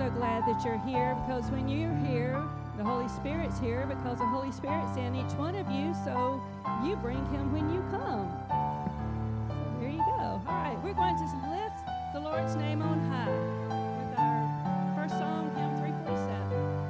so glad that you're here, because when you're here, the Holy Spirit's here, because the Holy Spirit's in each one of you, so you bring Him when you come. So there you go. All right, we're going to lift the Lord's name on high with our first song, hymn 347.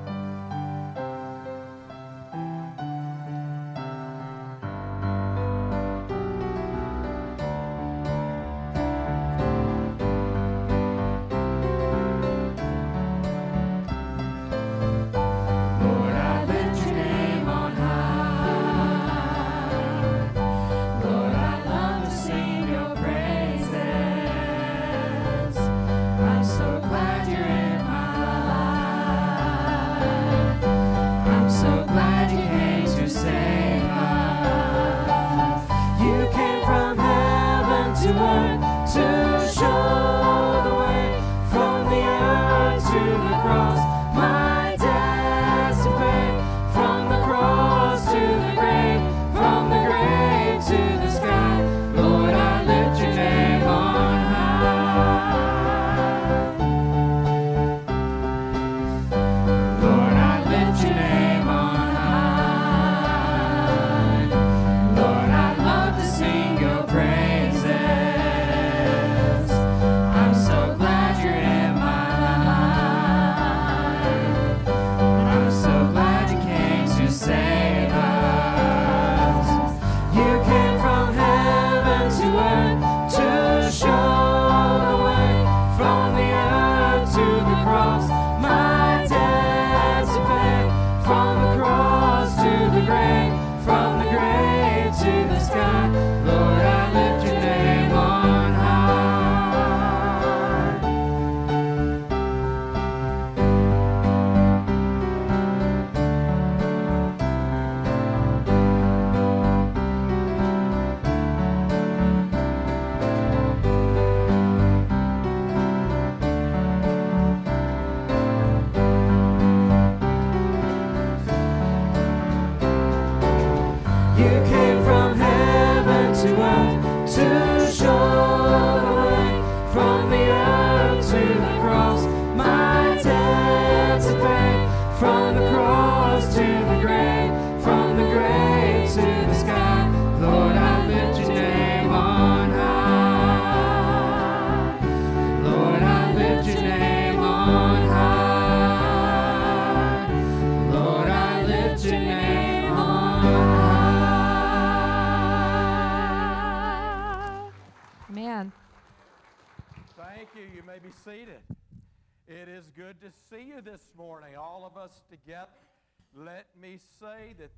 Together, let me say that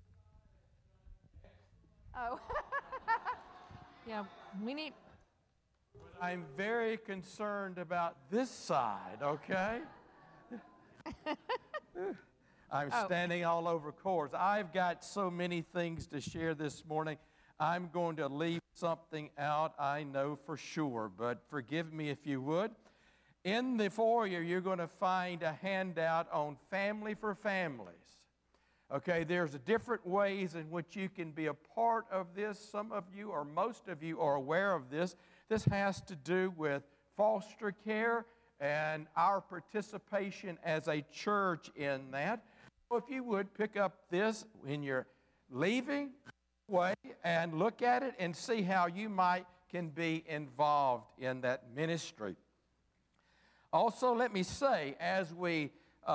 yeah, we need. I'm very concerned about this side, okay? I'm standing all over cords. I've got so many things to share this morning. I'm going to leave something out, I know for sure, but forgive me if you would. In the foyer, you're going to find a handout on Family for Families. Okay, there's different ways in which you can be a part of this. Some of you, or most of you, are aware of this. This has to do with foster care and our participation as a church in that. So if you would pick up this when you're leaving way and look at it and see how you can be involved in that ministry. Also, let me say, as we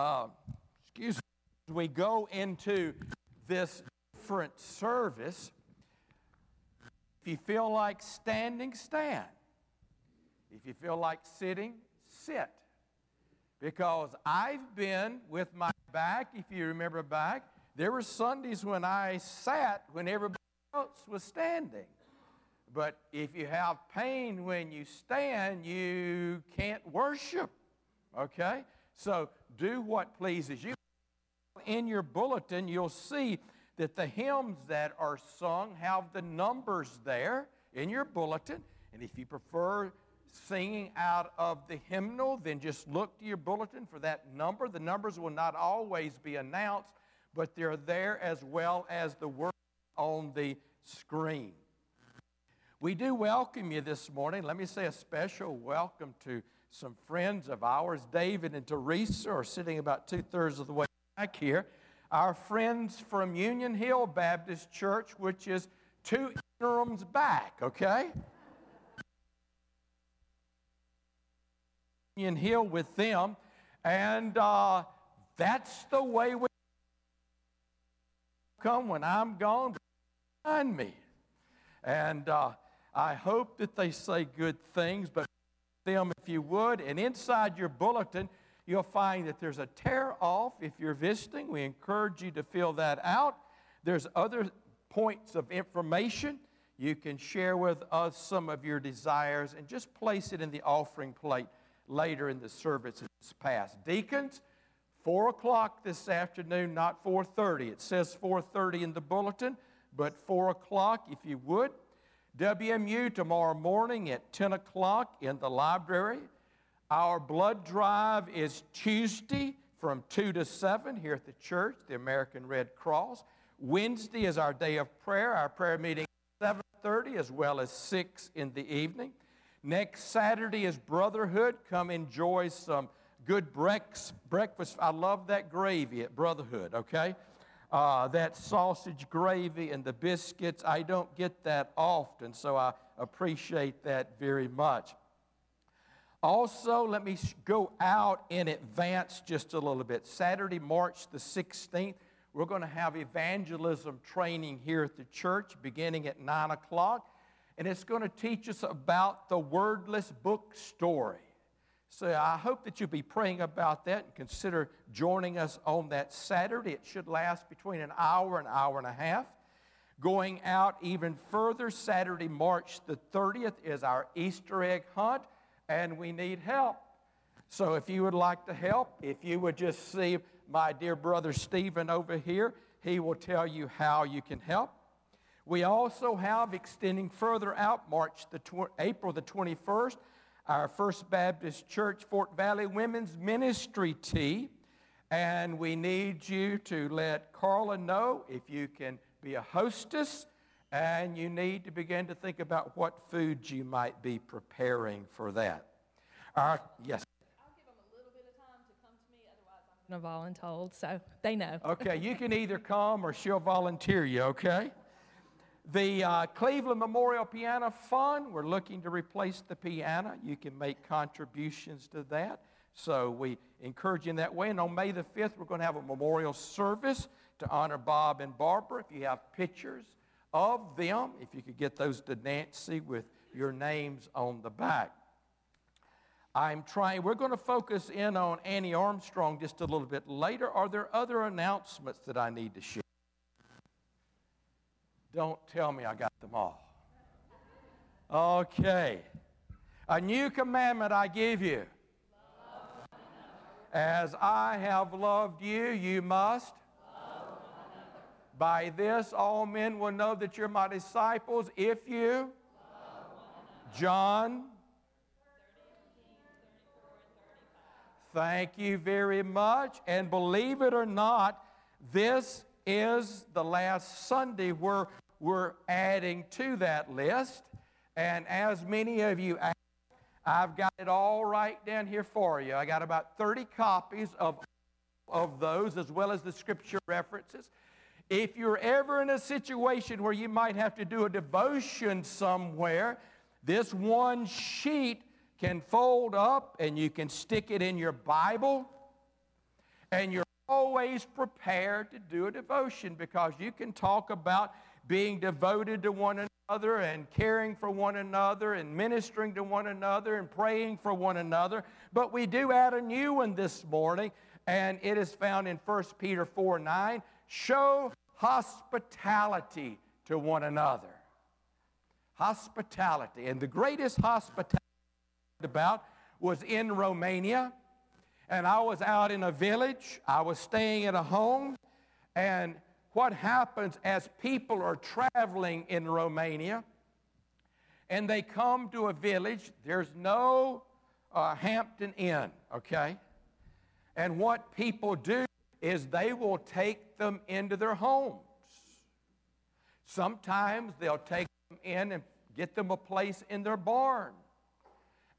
go into this different service, if you feel like standing, stand. If you feel like sitting, sit. Because I've been with my back, if you remember back, there were Sundays when I sat when everybody else was standing. But if you have pain when you stand, you can't worship, okay? So do what pleases you. In your bulletin, you'll see that the hymns that are sung have the numbers there in your bulletin. And if you prefer singing out of the hymnal, then just look to your bulletin for that number. The numbers will not always be announced, but they're there as well as the words on the screen. We do welcome you this morning. Let me say a special welcome to some friends of ours. David and Teresa are sitting about 2/3 of the way back here. Our friends from Union Hill Baptist Church, which is 2 interims back, okay? Union Hill with them, and that's the way we come when I'm gone behind me. And I hope that they say good things, but them if you would. And inside your bulletin, you'll find that there's a tear off if you're visiting. We encourage you to fill that out. There's other points of information. You can share with us some of your desires and just place it in the offering plate later in the service that's past. Deacons, 4 o'clock this afternoon, not 4:30. It says 4:30 in the bulletin, but 4 o'clock if you would. WMU tomorrow morning at 10 o'clock in the library. Our blood drive is Tuesday from 2 to 7 here at the church, the American Red Cross. Wednesday is our day of prayer. Our prayer meeting is 7:30 as well as 6 in the evening. Next Saturday is Brotherhood. Come enjoy some good breakfast. I love that gravy at Brotherhood, okay? That sausage gravy and the biscuits, I don't get that often, so I appreciate that very much. Also, let me go out in advance just a little bit. Saturday, March the 16th, we're going to have evangelism training here at the church beginning at 9 o'clock, and it's going to teach us about the wordless book story. So I hope that you'll be praying about that and consider joining us on that Saturday. It should last between an hour and a half. Going out even further, Saturday, March the 30th is our Easter egg hunt, and we need help. So if you would like to help, if you would just see my dear brother Stephen over here, he will tell you how you can help. We also have, extending further out, April the 21st, our First Baptist Church Fort Valley Women's Ministry Tea. And we need you to let Carla know if you can be a hostess, and you need to begin to think about what foods you might be preparing for that. Yes. I'll give them a little bit of time to come to me, otherwise I'm going to voluntold, so they know. Okay, you can either come or she'll volunteer you, okay? The Cleveland Memorial Piano Fund, we're looking to replace the piano. You can make contributions to that. So we encourage you in that way. And on May the 5th, we're going to have a memorial service to honor Bob and Barbara. If you have pictures of them, if you could get those to Nancy with your names on the back. We're going to focus in on Annie Armstrong just a little bit later. Are there other announcements that I need to share? Don't tell me I got them all. Okay. A new commandment I give you. As I have loved you, you must. By this all men will know that you're my disciples if you. John. Thank you very much. And believe it or not, this is the last Sunday we're adding to that list. And as many of you asked, I've got it all right down here for you. I got about 30 copies of those, as well as the scripture references. If you're ever in a situation where you might have to do a devotion somewhere, this one sheet can fold up and you can stick it in your Bible, and you're always prepared to do a devotion, because you can talk about being devoted to one another and caring for one another and ministering to one another and praying for one another. But we do add a new one this morning, and it is found in 1 Peter 4:9. Show hospitality to one another. Hospitality. And the greatest hospitality about was in Romania. And I was out in a village. I was staying at a home. And what happens as people are traveling in Romania and they come to a village, there's no Hampton Inn, okay? And what people do is they will take them into their homes. Sometimes they'll take them in and get them a place in their barn.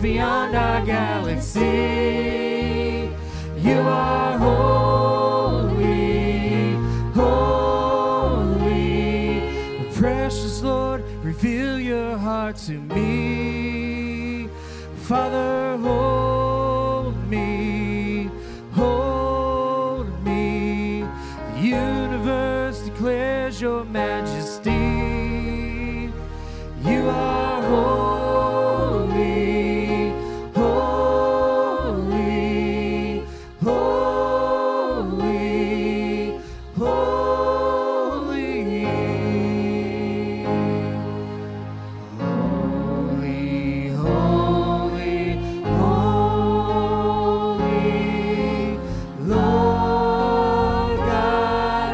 beyond our galaxy. You are holy, holy. Precious Lord, reveal your heart to me. Father, hold me, hold me. The universe declares your majesty. You are holy, holy, holy, holy. Holy, holy, holy, Lord God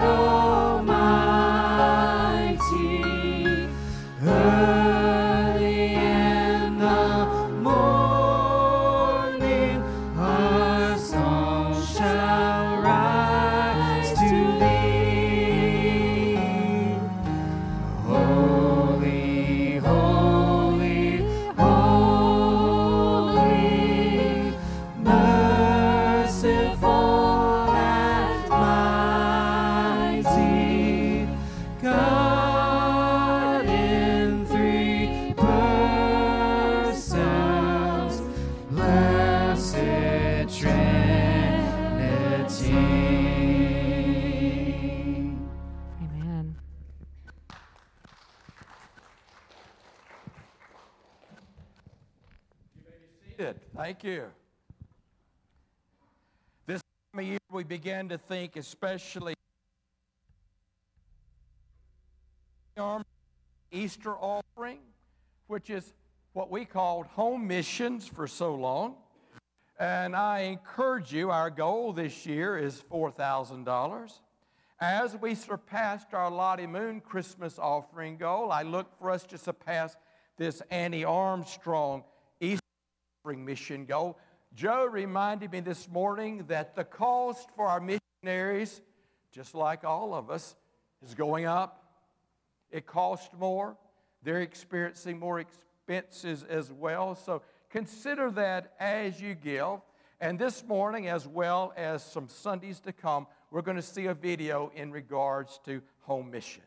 Almighty. Early in the morning, our song shall rise to thee. Holy, holy, holy, merciful and mighty, God in three persons, blessed Trinity. Amen. Good. Thank you. This time of year, we began to think, especially Easter offering, which is what we called home missions for so long. And I encourage you, our goal this year is $4,000. As we surpassed our Lottie Moon Christmas offering goal, I look for us to surpass this Annie Armstrong Easter offering mission goal. Joe reminded me this morning that the cost for our missionaries, just like all of us, is going up. It costs more. They're experiencing more expenses as well. So consider that as you give. And this morning, as well as some Sundays to come, we're going to see a video in regards to home missions.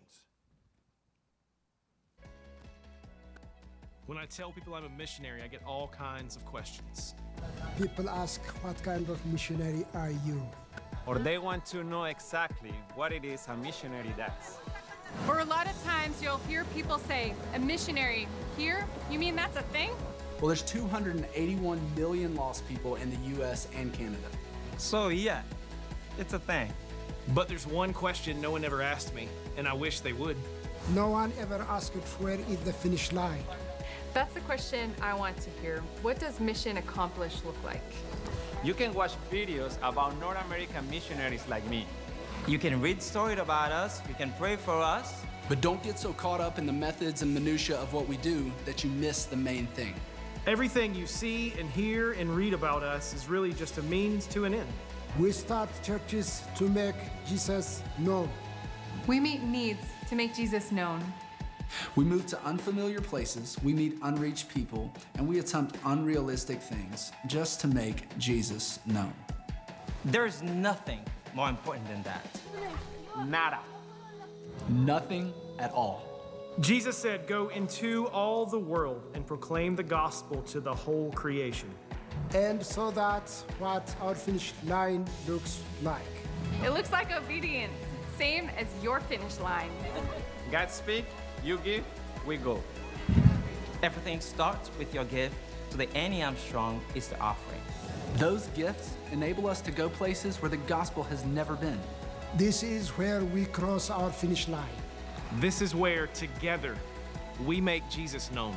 When I tell people I'm a missionary, I get all kinds of questions. People ask, what kind of missionary are you? Or they want to know exactly what it is a missionary does. Or a lot of times you'll hear people say, a missionary here? You mean that's a thing? Well, there's 281 million lost people in the U.S. and Canada. So yeah, it's a thing. But there's one question no one ever asked me, and I wish they would. No one ever asked where is the finish line. That's the question I want to hear. What does mission accomplished look like? You can watch videos about North American missionaries like me. You can read stories about us, you can pray for us. But don't get so caught up in the methods and minutia of what we do that you miss the main thing. Everything you see and hear and read about us is really just a means to an end. We start churches to make Jesus known. We meet needs to make Jesus known. We move to unfamiliar places, we meet unreached people, and we attempt unrealistic things just to make Jesus known. There's nothing more important than that. Nada. Nothing at all. Jesus said, "Go into all the world and proclaim the gospel to the whole creation." And so that's what our finish line looks like. It looks like obedience, same as your finish line. God speak, you give, we go. Everything starts with your gift, so the Annie Armstrong is the offering. Those gifts enable us to go places where the gospel has never been. This is where we cross our finish line. This is where, together, we make Jesus known.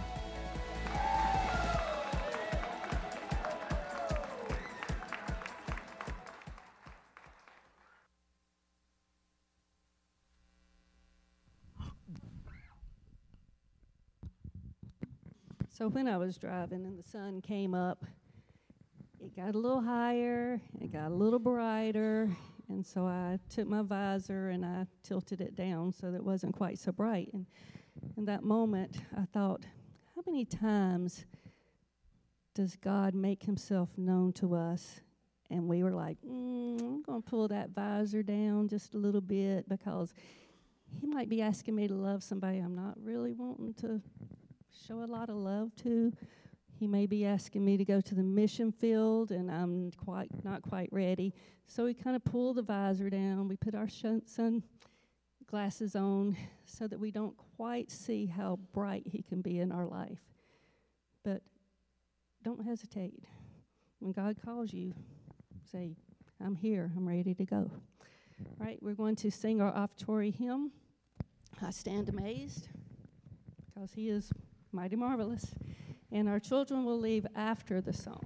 So when I was driving and the sun came up, it got a little higher, it got a little brighter, and so I took my visor and I tilted it down so that it wasn't quite so bright. And in that moment, I thought, how many times does God make himself known to us? And we were like, I'm going to pull that visor down just a little bit because he might be asking me to love somebody I'm not really wanting to show a lot of love to. He may be asking me to go to the mission field, and I'm not quite ready. So we kind of pull the visor down. We put our sunglasses on so that we don't quite see how bright he can be in our life. But don't hesitate. When God calls you, say, I'm here. I'm ready to go. All right, we're going to sing our offertory hymn, I Stand Amazed, because he is mighty marvelous. And our children will leave after the song.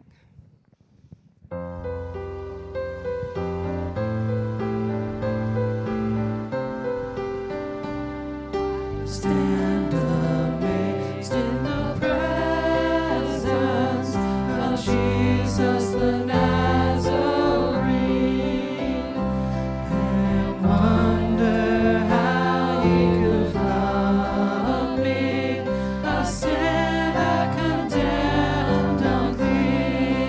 Stand amazed in the presence of Jesus the Nazarene, and wonder how he could love me, a sinner condemned, unclean.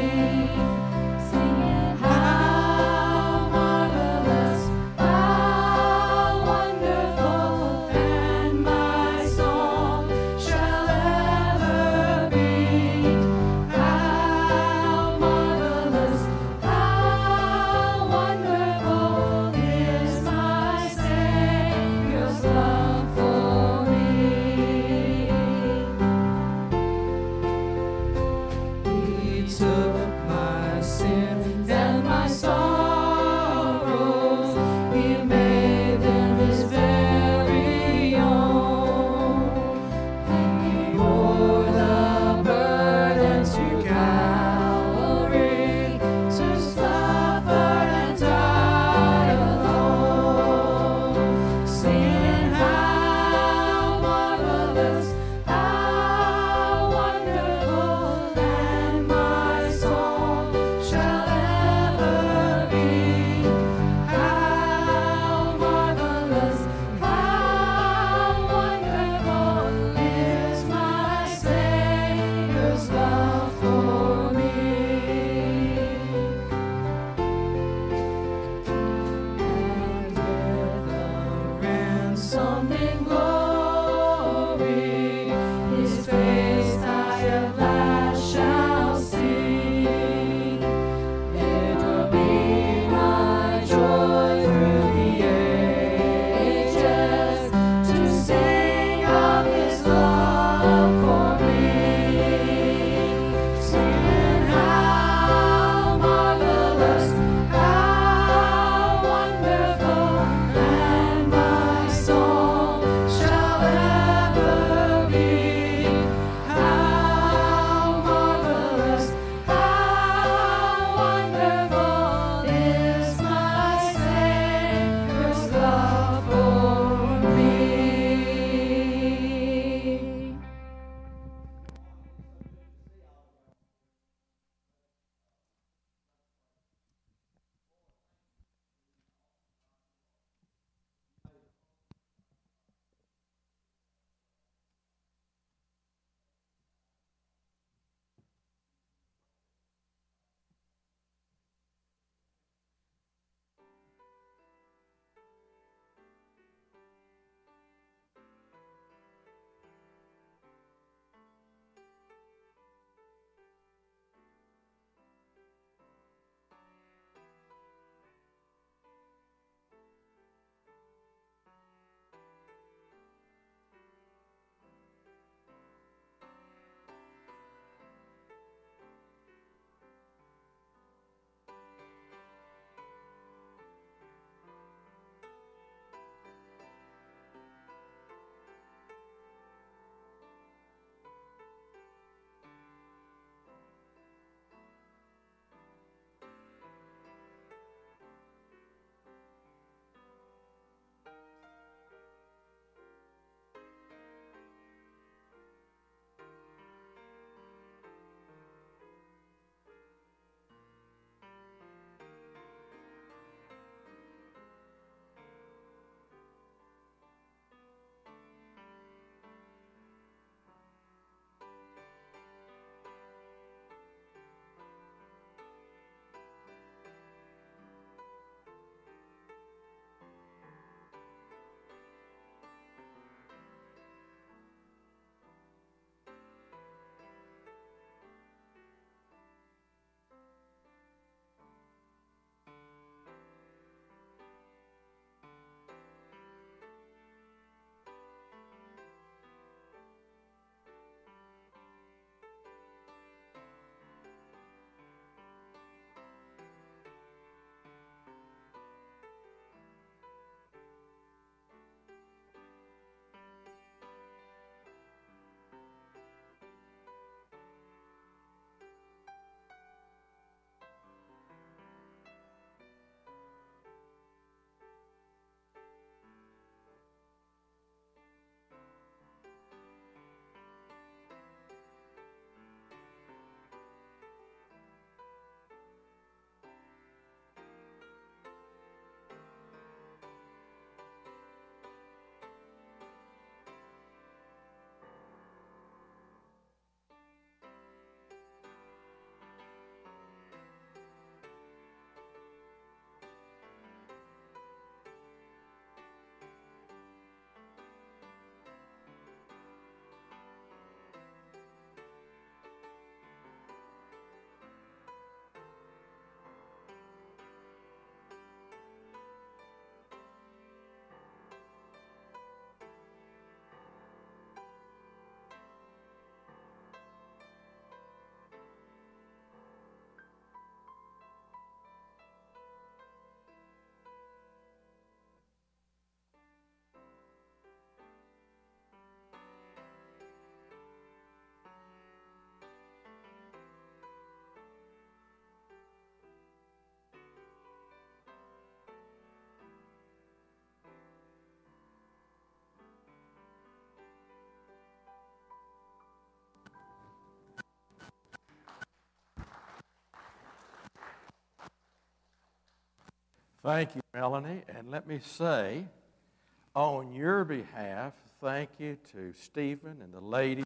Thank you, Melanie. And let me say, on your behalf, thank you to Stephen and the ladies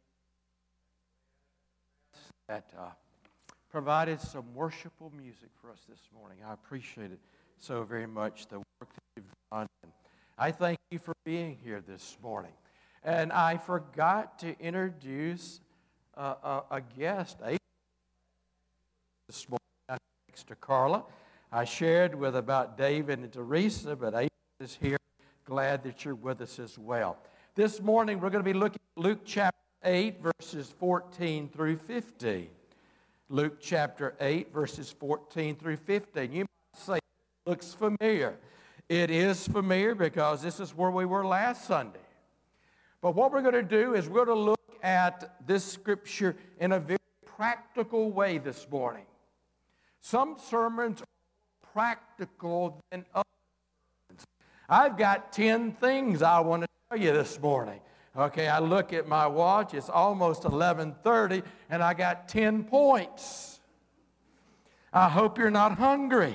that provided some worshipful music for us this morning. I appreciate it so very much, the work that you've done. And I thank you for being here this morning. And I forgot to introduce a guest this morning next to Carla. I shared with about David and Teresa, but April is here. Glad that you're with us as well. This morning we're going to be looking at Luke chapter 8, verses 14 through 15. Luke chapter 8, verses 14 through 15. You might say, it looks familiar. It is familiar because this is where we were last Sunday. But what we're going to do is we're going to look at this scripture in a very practical way this morning. Some sermons are practical than others. I've got 10 things I want to tell you this morning. Okay, I look at my watch, it's almost 11:30, and I got 10 points. I hope you're not hungry,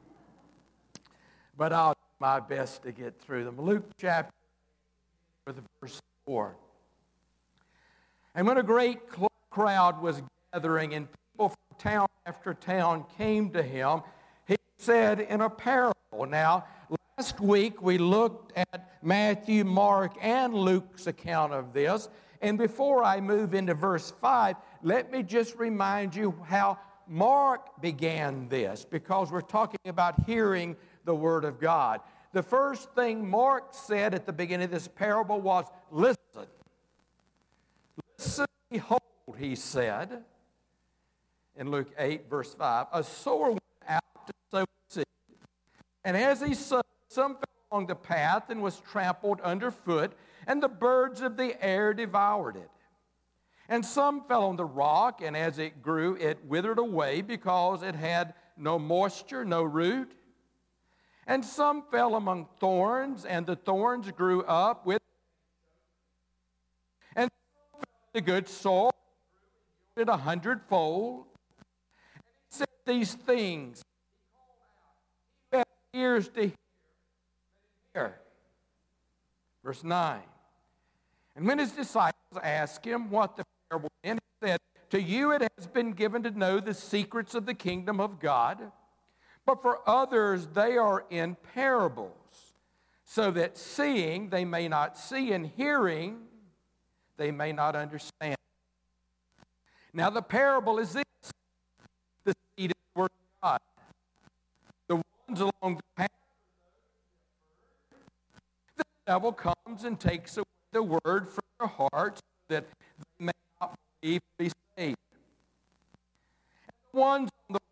but I'll do my best to get through them. Luke chapter with verse 4. And when a great crowd was gathering and people from town after town came to him, he said in a parable. Now, last week we looked at Matthew, Mark, and Luke's account of this. And before I move into verse 5, let me just remind you how Mark began this, because we're talking about hearing the Word of God. The first thing Mark said at the beginning of this parable was, listen. Listen, behold, he said, in Luke 8, verse 5, a sower went out to sow seed. And as he sowed, some fell along the path and was trampled underfoot, and the birds of the air devoured it. And some fell on the rock, and as it grew, it withered away because it had no moisture, no root. And some fell among thorns, and the thorns grew up with it. And some fell in the good soil, and yielded 100-fold. And he said these things. He called out, he who has ears to hear, let him hear. Verse 9. And when his disciples asked him what the parable meant, he said, to you it has been given to know the secrets of the kingdom of God, but for others they are in parables, so that seeing they may not see, and hearing they may not understand. Now the parable is this. The seed is the word of God. The ones along the path, the devil comes and takes away the word from their hearts, so that they may not believe and be saved. And the ones on the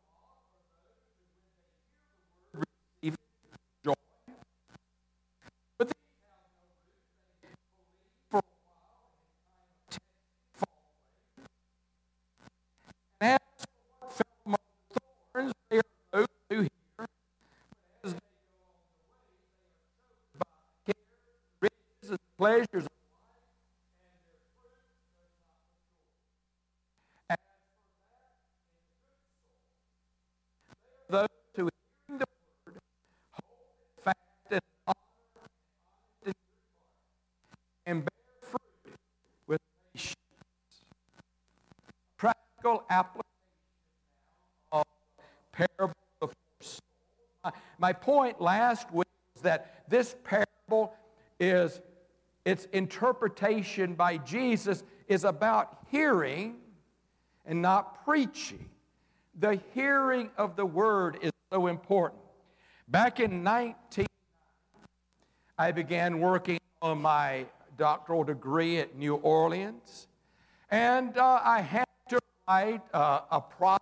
receive joy, but these have no root. They believe for a while and kind of fall away. And as for what fell among the thorns, they are those who hear, but as they go on the way, they are choked by care, riches, and pleasures of life, and their fruit does not mature. As for that in good soil, they are those who hearing the word hold it fast and honor and honest in good heart, and bear fruit with patience. Practical application now of parable of soul. My point last week was that this parable is, its interpretation by Jesus is about hearing and not preaching. The hearing of the word is so important. Back in 1990, I began working on my doctoral degree at New Orleans, and I had to write a project.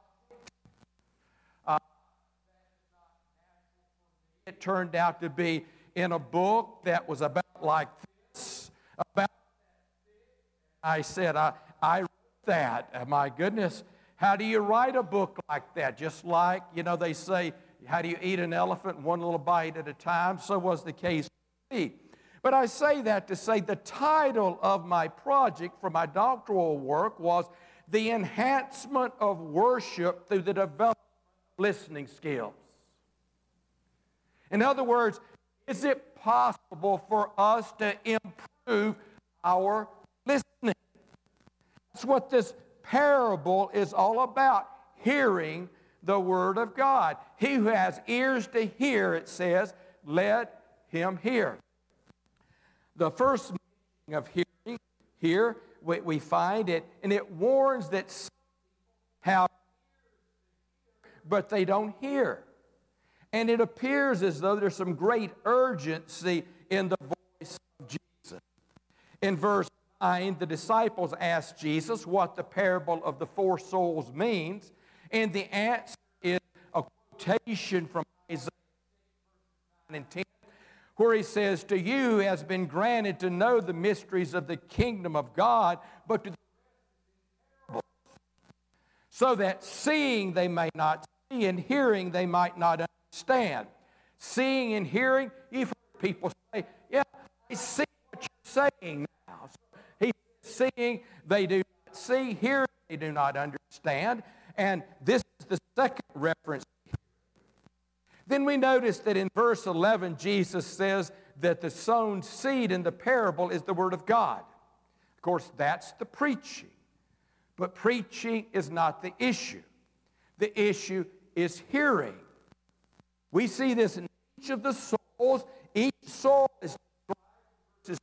It turned out to be in a book that was about like this. About I said, I wrote that. My goodness, how do you write a book like that? Just like, they say, how do you eat an elephant one little bite at a time? So was the case with me. But I say that to say the title of my project for my doctoral work was The Enhancement of Worship Through the Development of Listening Skills. In other words, is it possible for us to improve our listening? That's what this parable is all about, hearing the Word of God. He who has ears to hear, it says, let him hear. The first meaning of hearing here, we find it, and it warns that some have but they don't hear. And it appears as though there's some great urgency in the voice of Jesus. In verse 9, the disciples asked Jesus what the parable of the 4 souls means, and the answer is a quotation from Isaiah 9 and 10, where he says, to you has been granted to know the mysteries of the kingdom of God, but to the parables, so that seeing they may not see, and hearing they might not understand. Seeing and hearing, you've heard people say, yeah, I see what you're saying now. So he's seeing, they do not see, hearing, they do not understand. And this is the second reference. Then we notice that in verse 11, Jesus says that the sown seed in the parable is the Word of God. Of course, that's the preaching. But preaching is not the issue. The issue is hearing. We see this in each of the souls. Each soul is described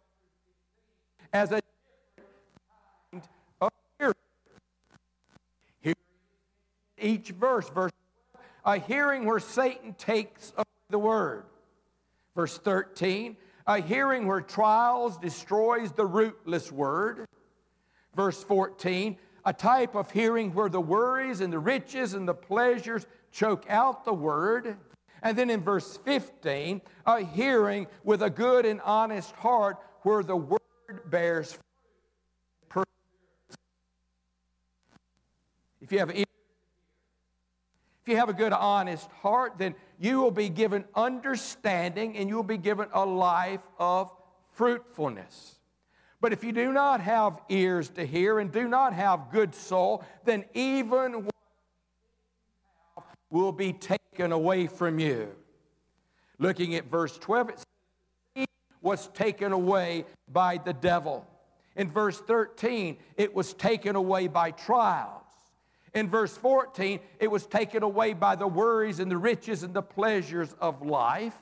as a different kind of hearing. Hearing each verse. Verse 12, a hearing where Satan takes away the word. Verse 13, a hearing where trials destroys the rootless word. Verse 14, a type of hearing where the worries and the riches and the pleasures choke out the word. And then in verse 15, a hearing with a good and honest heart where the word bears fruit. If you have a good, honest heart, then you will be given understanding and you will be given a life of fruitfulness. But if you do not have ears to hear and do not have good soul, then even what you have will be taken away from you. Looking at verse 12, it says, "He was taken away by the devil." In verse 13, it was taken away by trials. In verse 14, it was taken away by the worries and the riches and the pleasures of life.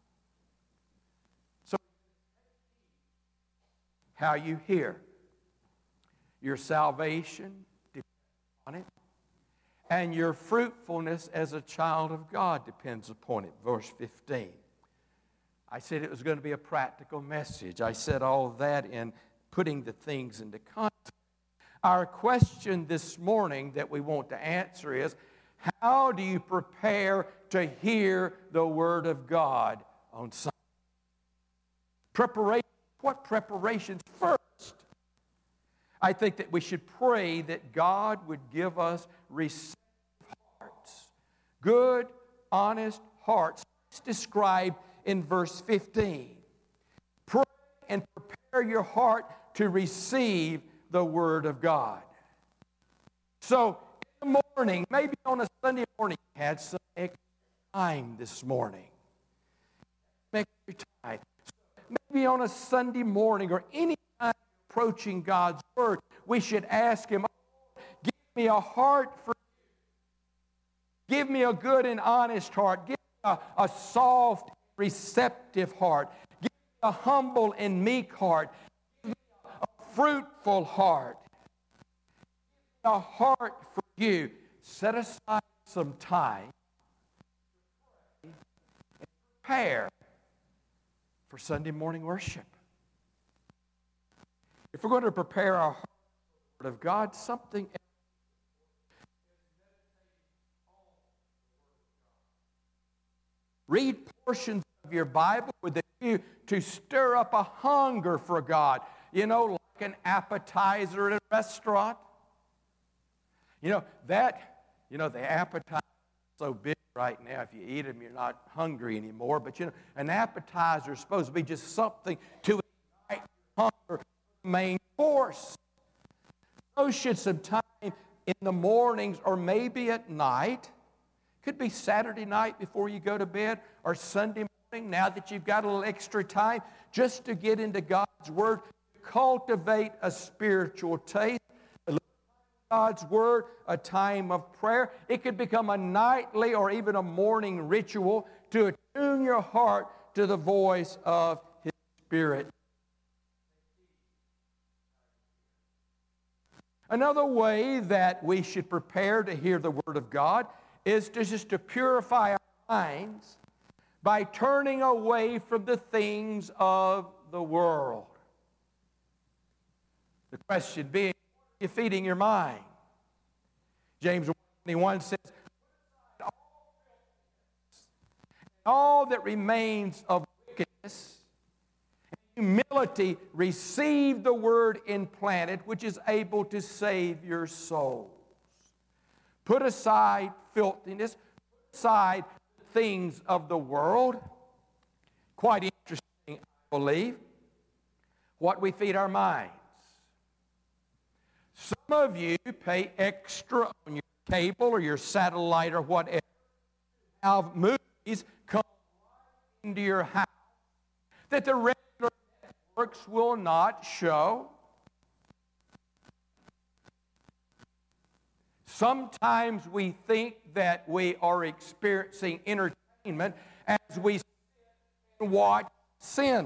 So, how you hear. Your salvation depends on it. And your fruitfulness as a child of God depends upon it. Verse 15. I said it was going to be a practical message. I said all of that in putting the things into context. Our question this morning that we want to answer is, how do you prepare to hear the Word of God on Sunday? Preparation. What preparations first? I think that we should pray that God would give us receptive hearts. Good, honest hearts. It's described in verse 15. Pray and prepare your heart to receive the Word of God. So, in the morning, maybe on a Sunday morning, you had some extra time this morning. Extra time. Maybe on a Sunday morning or any time approaching God's Word, we should ask Him, give me a heart for you. Give me a good and honest heart. Give me a soft, receptive heart. Give me a humble and meek heart. Give me a fruitful heart. Give me a heart for you. Set aside some time to pray and prepare for Sunday morning worship. If we're going to prepare our heart for the Word of God, something else. Read portions of your Bible with a view to stir up a hunger for God. You know, like an appetizer at a restaurant. The appetizer is so big right now, if you eat them, you're not hungry anymore. But, an appetizer is supposed to be just something to ignite your hunger, main course. So should some time in the mornings or maybe at night Could be Saturday night before you go to bed or Sunday morning, now that you've got a little extra time, just to get into God's Word, cultivate a spiritual taste. God's Word, a time of prayer. It could become a nightly or even a morning ritual to attune your heart to the voice of His Spirit. Another way that we should prepare to hear the Word of God is to purify our minds by turning away from the things of the world. The question being, are you feeding your mind? James 1:21 says, all that remains of wickedness and humility, receive the word implanted, which is able to save your souls. Put aside filthiness, put aside things of the world. Quite interesting, I believe, what we feed our minds. Some of you pay extra on your cable or your satellite or whatever. Have movies come into your house that the regular networks will not show. Sometimes we think that we are experiencing entertainment as we watch sin.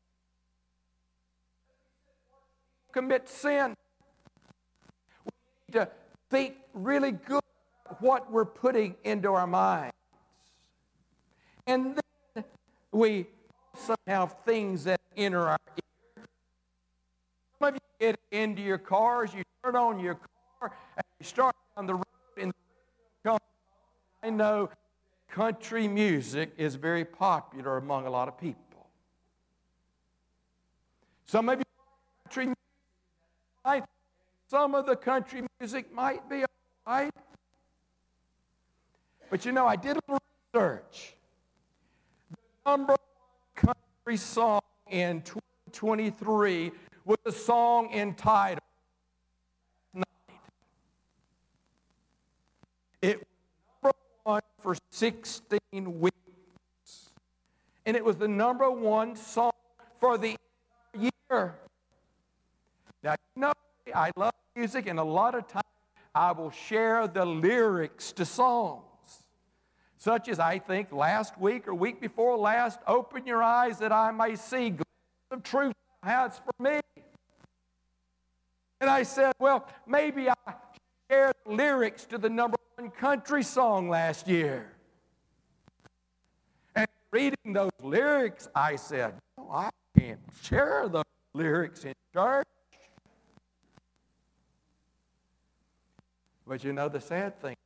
Commit sin. We need to think really good about what we're putting into our minds. And then we also have things that enter our ear. Some of you get into your cars, you turn on your car, and you start down the road, and I know country music is very popular among a lot of people. Some of you country music, right? Some of the country music might be all right. But you know, I did a little research. The number one country song in 2023 was a song entitled Night. It was number one for 16 weeks. And it was the number one song for the entire year. Now, you know, I love music, and a lot of times I will share the lyrics to songs. Such as, I think, last week or week before last, open your eyes that I may see glimpses of truth has for me. And I said, well, maybe I shared lyrics to the number one country song last year. And reading those lyrics, I said, no, I can't share those lyrics in church. But you know the sad thing,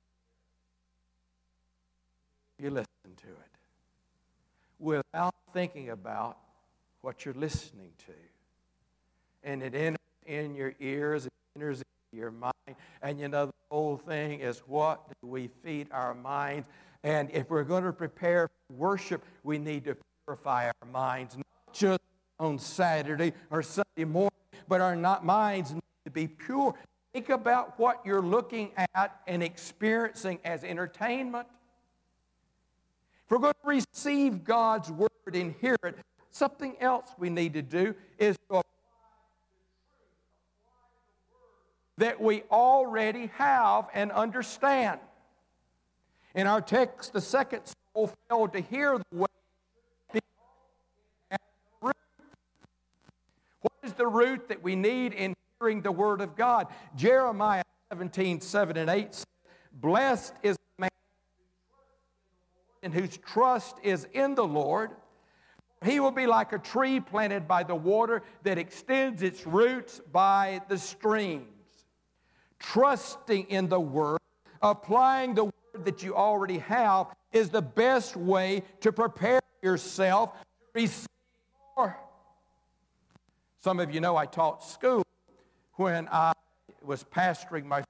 you listen to it without thinking about what you're listening to. And it enters in your ears, it enters in your mind. And you know the whole thing is, what do we feed our minds? And if we're going to prepare for worship, we need to purify our minds, not just on Saturday or Sunday morning, but our minds need to be pure. Think about what you're looking at and experiencing as entertainment. If we're going to receive God's word and hear it, something else we need to do is to apply the word that we already have and understand. In our text, the second soul failed to hear the word because it had no root. What is the root that we need in hearing the word of God? Jeremiah 17:7-8 says, blessed is the man and whose trust is in the Lord. He will be like a tree planted by the water that extends its roots by the streams. Trusting in the word, applying the word that you already have, is the best way to prepare yourself to receive more. Some of you know I taught school when I was pastoring my church.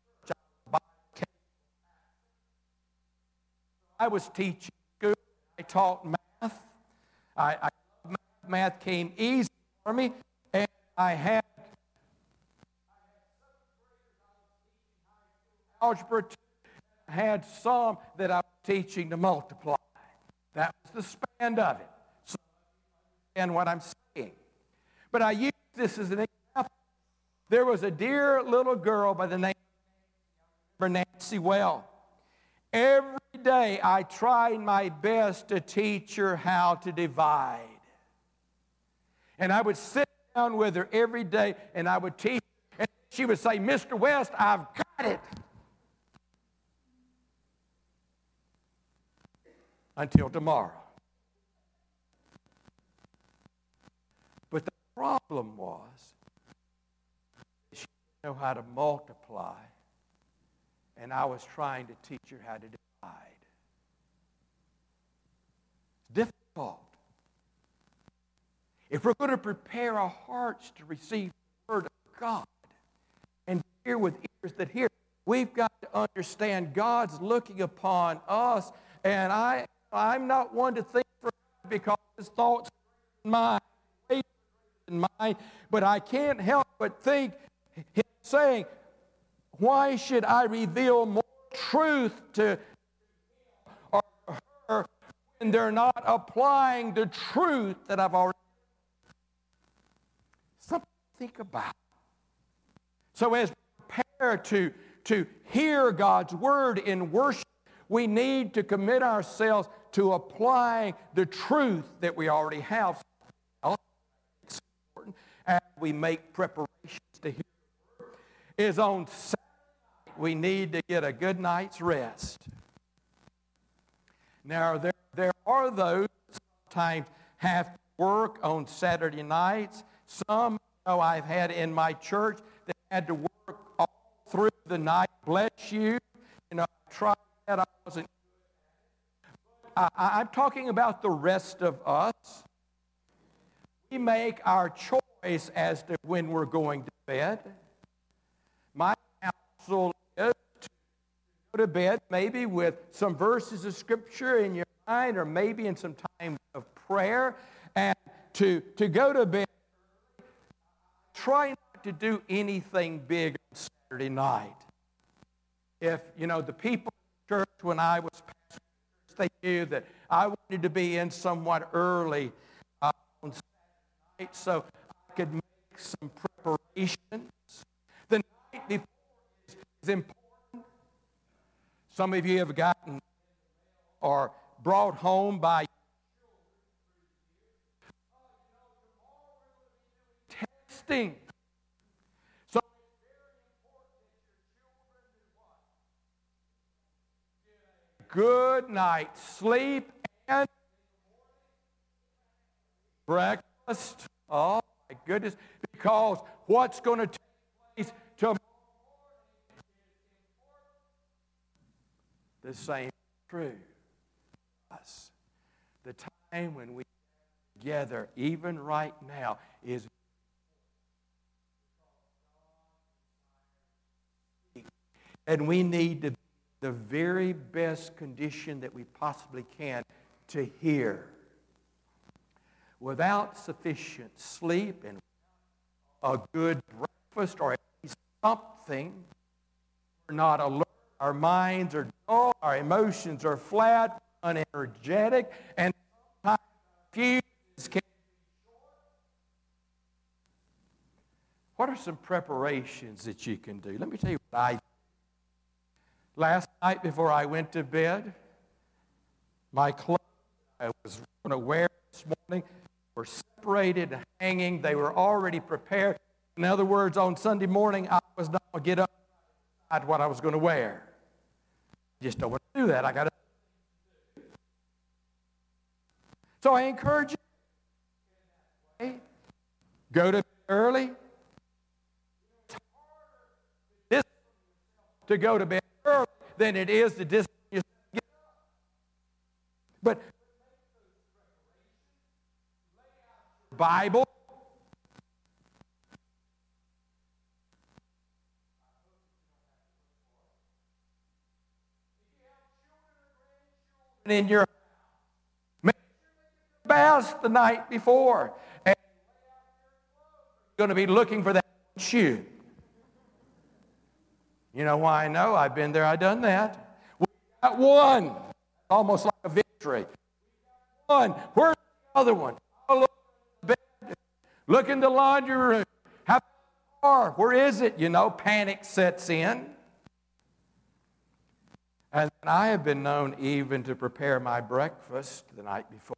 I was teaching school. I taught math. Math came easy for me, and I had algebra 2, I had some that I was teaching to multiply. That was the span of it. So and what I'm saying. But I use this as an example. There was a dear little girl by the name of Nancy Well. Every day I tried my best to teach her how to divide. And I would sit down with her every day and I would teach her. And she would say, Mr. West, I've got it. Until tomorrow. But the problem was she didn't know how to multiply, and I was trying to teach her how to divide. It's difficult. If we're going to prepare our hearts to receive the Word of God and hear with ears that hear, we've got to understand God's looking upon us, and I'm not one to think for God because His thoughts are mine, but I can't help but think Him saying, why should I reveal more truth to him or her when they're not applying the truth that I've already? Something to think about. So as we prepare to hear God's Word in worship, we need to commit ourselves to applying the truth that we already have. It's important as we make preparations to hear the Word. Is on Saturday we need to get a good night's rest. Now, there are those who sometimes have to work on Saturday nights. Some I've had in my church that had to work all through the night. Bless you. I tried that. I wasn't. I'm talking about the rest of us. We make our choice as to when we're going to bed. My counsel is to go to bed maybe with some verses of Scripture in your mind or maybe in some time of prayer, and to go to bed. Try not to do anything big on Saturday night. If, the people in church when I was pastor, they knew that I wanted to be in somewhat early on Saturday night so I could make some preparations. The night before is important. Some of you have gotten or brought home by testing. So it's very important that your children do what? Get a good night's sleep and breakfast. Oh my goodness. Because what's going to take place tomorrow morning is important. The same is true for us. The time when we get together, even right now, is and we need to be in the very best condition that we possibly can to hear. Without sufficient sleep and a good breakfast or at least something, we're not alert. Our minds are dull. Our emotions are flat, unenergetic, and sometimes fuses can be short. What are some preparations that you can do? Let me tell you what I did. Last night before I went to bed, my clothes I was going to wear this morning were separated and hanging. They were already prepared. In other words, on Sunday morning, I was not going to get up and decide what I was going to wear. I just don't want to do that. I got to. So I encourage you, go to bed early. It's harder to go to bed early than it is to discipline yourself to get up. But Bible. In your house, make sure they bath the night before, and you're going to be looking for that shoe. You know why I know? I've been there, I've done that. We got one. Almost like a victory. One. Where's the other one? Oh, look in the bed. Look in the laundry room. How about the car? Where is it? You know, panic sets in. And I have been known even to prepare my breakfast the night before.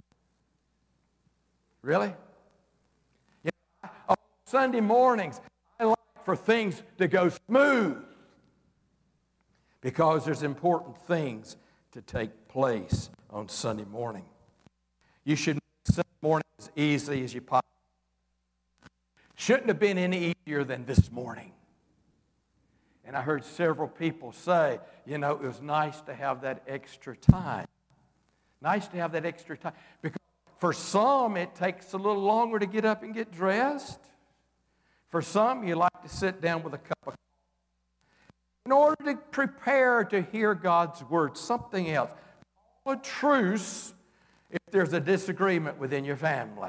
Really? You know, on Sunday mornings, I like for things to go smooth because there's important things to take place on Sunday morning. You should make Sunday morning as easy as you possibly can. Shouldn't have been any easier than this morning. And I heard several people say, you know, it was nice to have that extra time. Nice to have that extra time. Because for some, it takes a little longer to get up and get dressed. For some, you like to sit down with a cup of coffee. In order to prepare to hear God's word, something else. Call a truce if there's a disagreement within your family.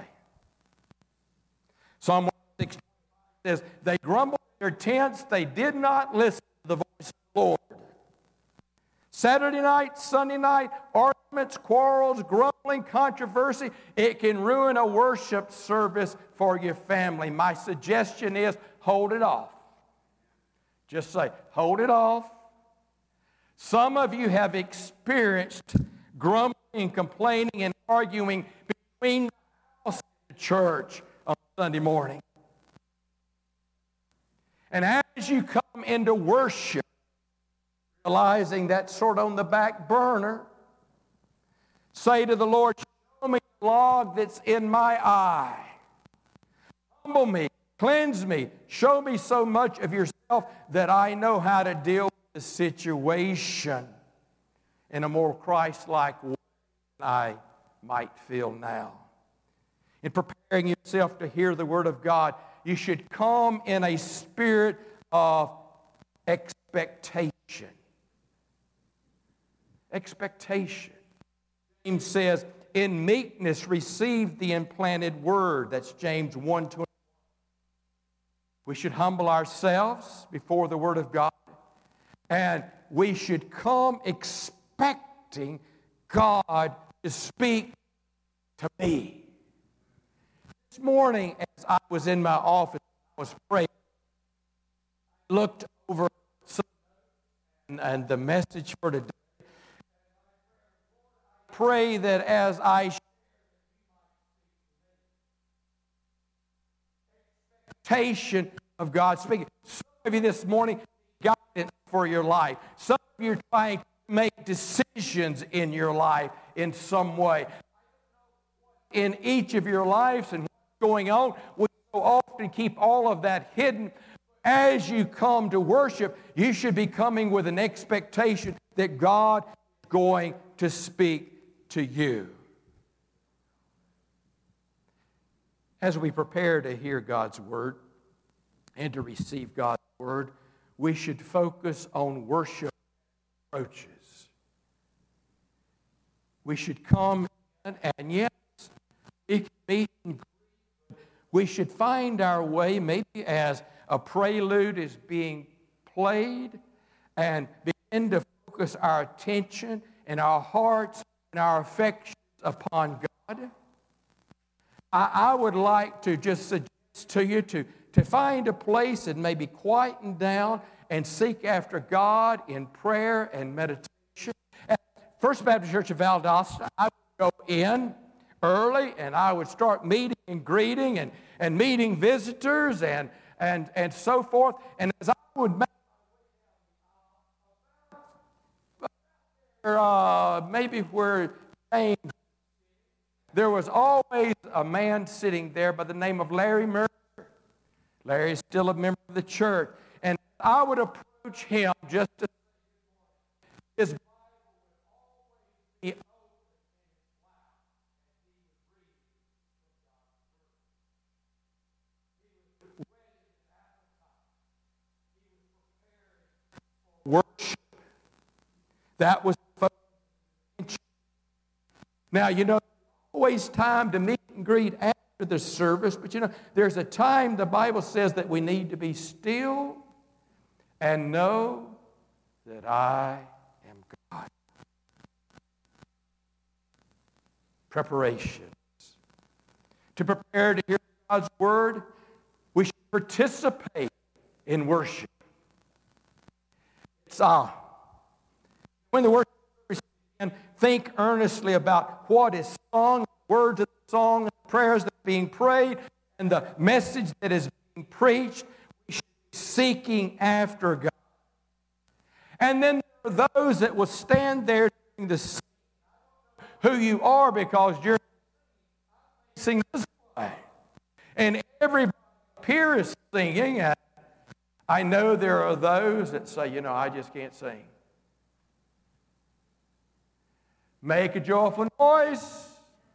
Psalm 116 says, they grumbled in their tents, they did not listen to the voice of the Lord. Saturday night, Sunday night, arguments, quarrels, grumbling, controversy, it can ruin a worship service for your family. My suggestion is hold it off. Just say, hold it off. Some of you have experienced grumbling and complaining and arguing between the house and the church on Sunday morning. And as you come into worship, realizing that's sort of on the back burner, say to the Lord, show me the log that's in my eye. Humble me, cleanse me, show me so much of yourself that I know how to deal with the situation in a more Christ-like way than I might feel now. In preparing yourself to hear the Word of God, you should come in a spirit of expectation. Expectation. James says, in meekness receive the implanted word. That's James 1:20. We should humble ourselves before the Word of God, and we should come expecting God to speak to me. This morning, as I was in my office, I was praying, I looked over and the message for today. Pray that as I expectation of God speaking. Some of you this morning, guidance for your life. Some of you are trying to make decisions in your life in some way. In each of your lives and what's going on, we so often keep all of that hidden. As you come to worship, you should be coming with an expectation that God is going to speak to you. As we prepare to hear God's word and to receive God's word, we should focus on worship approaches. We should come in, and yes, we can meet and greet. We should find our way, maybe as a prelude is being played, and begin to focus our attention and our hearts and our affections upon God. I would like to just suggest to you to find a place and maybe quieten down and seek after God in prayer and meditation. At First Baptist Church of Valdosta, I would go in early and I would start meeting and greeting and meeting visitors and so forth. And as I would make maybe where James, there was always a man sitting there by the name of Larry Mercer. Larry is still a member of the church. And I would approach him just to his Bible would always be open and worship. That was focus. Now, you know, always time to meet and greet after the service, but you know, there's a time the Bible says that we need to be still and know that I am God. preparations. To prepare to hear God's Word, we should participate in worship. It's when the worship begins, think earnestly about what is sung, the words of the song, and the prayers that are being prayed, and the message that is being preached. We should be seeking after God. And then there are those that will stand there doing the singing, who you are, because you're singing this way. And everybody here is singing. And I know there are those that say, I just can't sing. Make a joyful noise.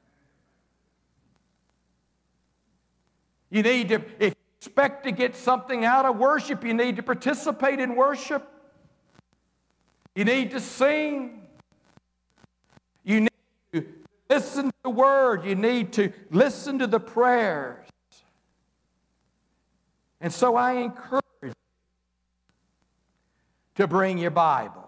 You need to, if you expect to get something out of worship, you need to participate in worship. You need to sing. You need to listen to the Word. You need to listen to the prayers. And so I encourage you to bring your Bible.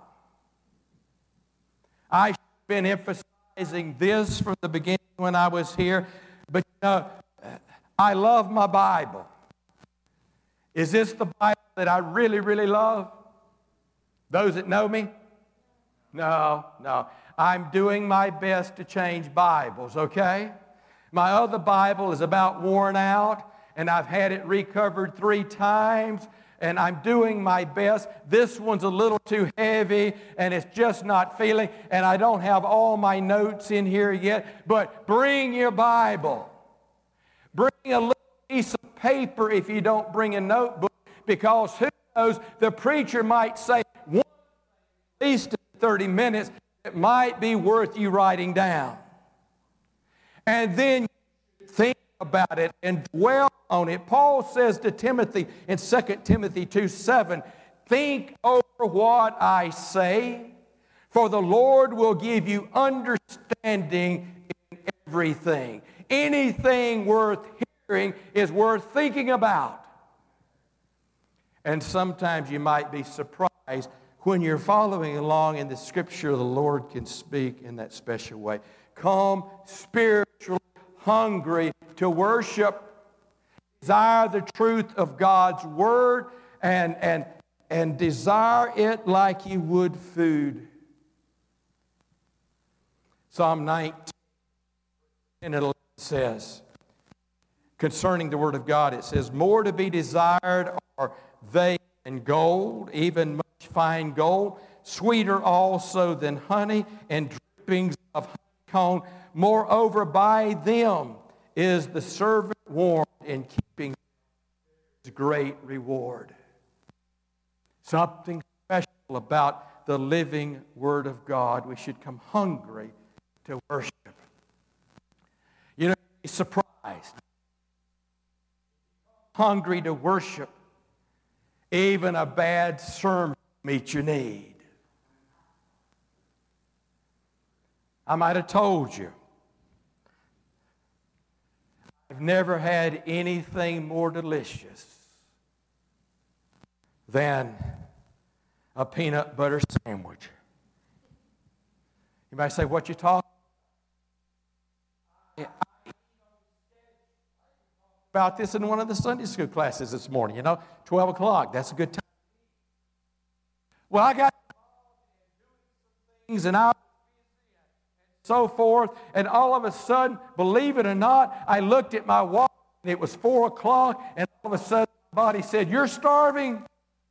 I've been emphasizing this from the beginning when I was here, but I love my Bible. Is this the Bible that I really, really love? Those that know me? No. I'm doing my best to change Bibles, okay? My other Bible is about worn out, and I've had it recovered 3 times, and I'm doing my best. This one's a little too heavy, and it's just not feeling, and I don't have all my notes in here yet, but bring your Bible. Bring a little piece of paper if you don't bring a notebook, because who knows, the preacher might say one at least 30 minutes, it might be worth you writing down. And then think about it and dwell on it. Paul says to Timothy in 2 Timothy 2:7, think over what I say, for the Lord will give you understanding in everything. Anything worth hearing is worth thinking about. And sometimes you might be surprised when you're following along in the Scripture, the Lord can speak in that special way. Come spiritually hungry to worship. Desire the truth of God's Word and desire it like you would food. Psalm 19 and 11 says, concerning the Word of God, it says, more to be desired are they than gold, even much fine gold, sweeter also than honey and drippings of honeycomb. Moreover, by them is the servant warned, in keeping his great reward. Something special about the living Word of God. We should come hungry to worship. You know, be surprised. Hungry to worship. Even a bad sermon meets your need. I might have told you, I've never had anything more delicious than a peanut butter sandwich. You might say, what you talking about this in one of the Sunday school classes this morning, 12 o'clock. That's a good time. Well, I got things and so forth, and all of a sudden, believe it or not, I looked at my watch, and it was 4 o'clock, and all of a sudden, my body said, you're starving.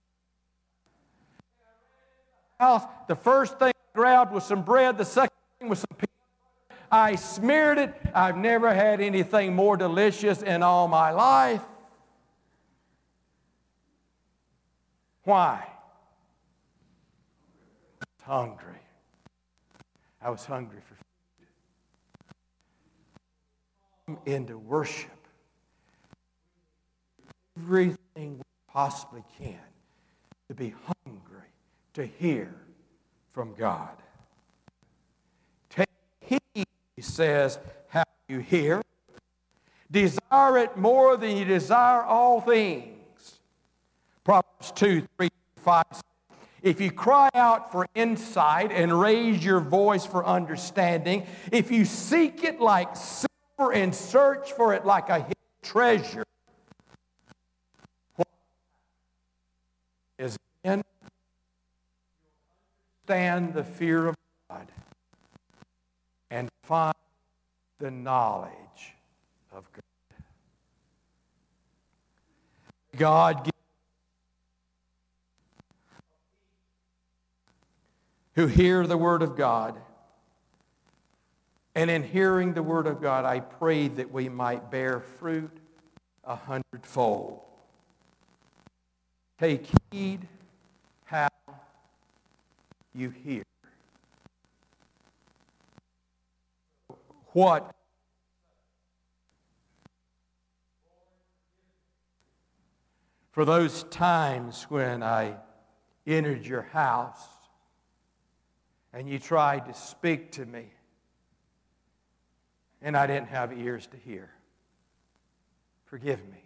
The first thing I grabbed was some bread, the second thing was some peanut butter. I smeared it. I've never had anything more delicious in all my life. Why? I was hungry. I was hungry for food. Come into worship. Everything we possibly can to be hungry to hear from God. Take heed, he says, how you hear. Desire it more than you desire all things. Proverbs 2:3-5. if you cry out for insight and raise your voice for understanding, if you seek it like silver and search for it like a hidden treasure, what is then understand the fear of God and find the knowledge of God. God who hear the Word of God. And in hearing the Word of God, I pray that we might bear fruit 100-fold. Take heed how you hear. What for those times when I entered your house and you tried to speak to me and I didn't have ears to hear. Forgive me.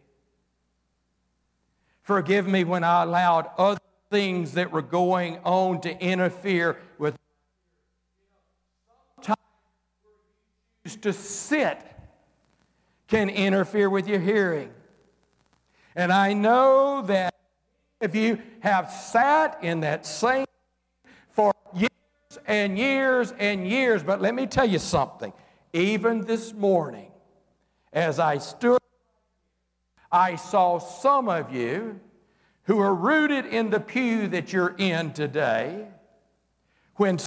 Forgive me when I allowed other things that were going on to interfere with. Sometimes to sit can interfere with your hearing. And I know that if you have sat in that same for years and years and years, but let me tell you something. Even this morning, as I stood, I saw some of you who are rooted in the pew that you're in today. When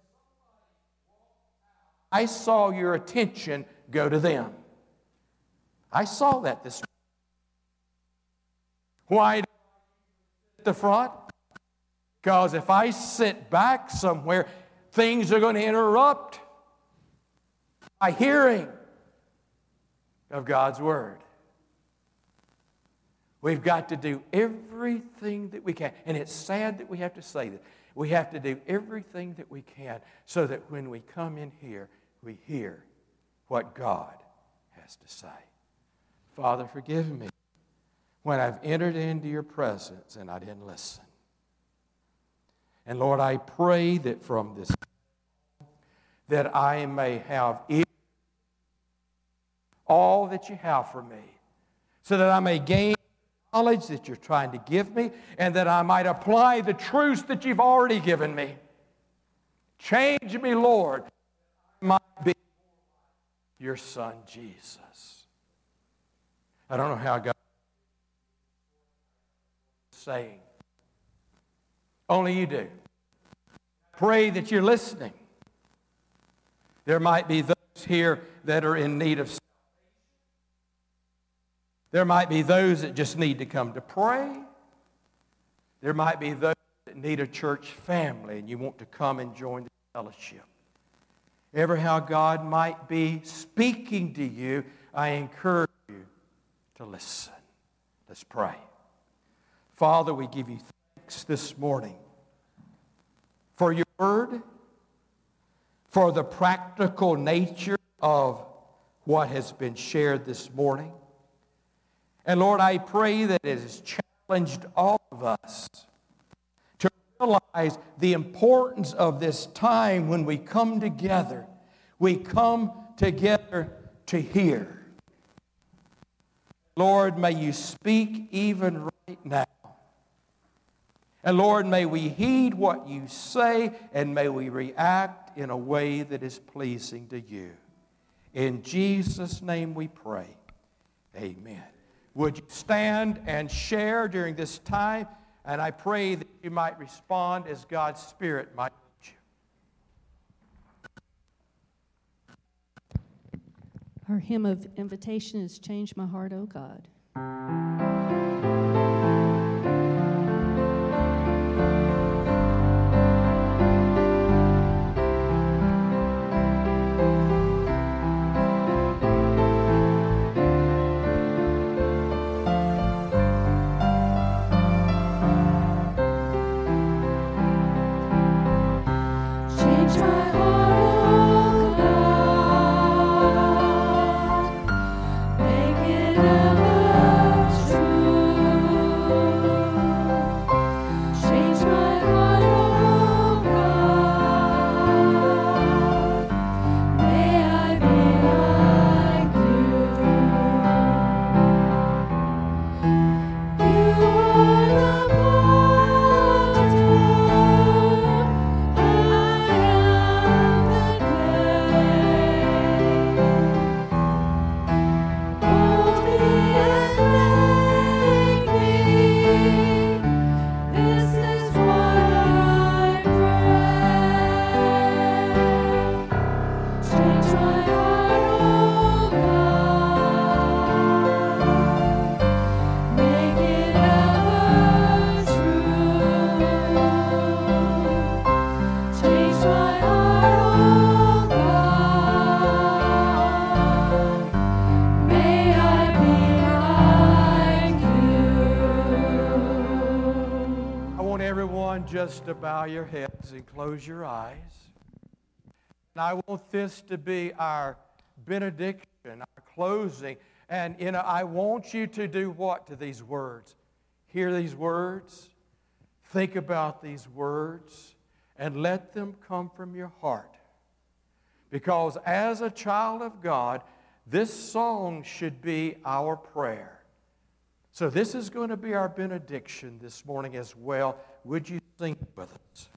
I saw your attention go to them. I saw that this morning. Why do I sit at the front? Because if I sit back somewhere, things are going to interrupt my hearing of God's Word. We've got to do everything that we can. And it's sad that we have to say that. We have to do everything that we can so that when we come in here, we hear what God has to say. Father, forgive me when I've entered into your presence and I didn't listen. And Lord, I pray that from this, that I may have all that you have for me, so that I may gain knowledge that you're trying to give me, and that I might apply the truths that you've already given me. Change me, Lord, I might be your Son, Jesus. I don't know how God is saying. Only you do. Pray that you're listening. There might be those here that are in need of salvation. There might be those that just need to come to pray. There might be those that need a church family and you want to come and join the fellowship. Ever how God might be speaking to you, I encourage you to listen. Let's pray. Father, we give you thanks this morning for your word, for the practical nature of what has been shared this morning. And Lord, I pray that it has challenged all of us to realize the importance of this time when we come together. We come together to hear. Lord, may you speak even right now. And Lord, may we heed what you say, and may we react in a way that is pleasing to you. In Jesus' name we pray. Amen. Would you stand and share during this time? And I pray that you might respond as God's Spirit might lead you. Our hymn of invitation is Change My Heart, O God. Make it ever true. everyone just to bow your heads and close your eyes. And I want this to be our benediction, our closing. And I want you to do what to these words? Hear these words, think about these words, and let them come from your heart. Because as a child of God, this song should be our prayer. So this is going to be our benediction this morning as well. Would you sing with us?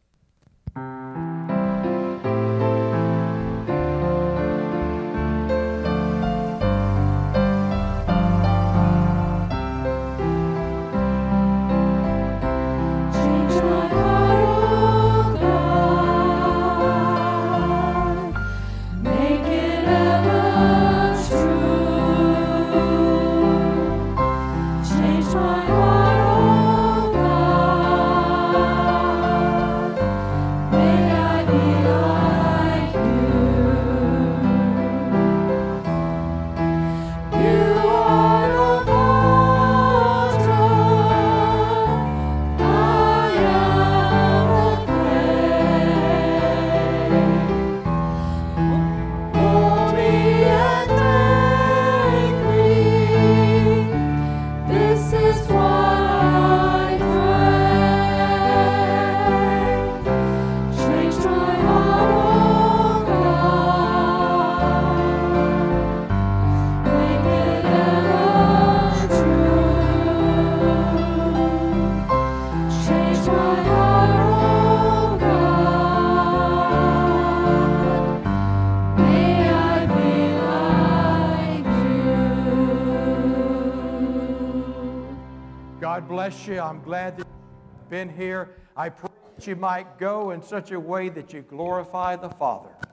God bless you. I'm glad that you've been here. I pray that you might go in such a way that you glorify the Father.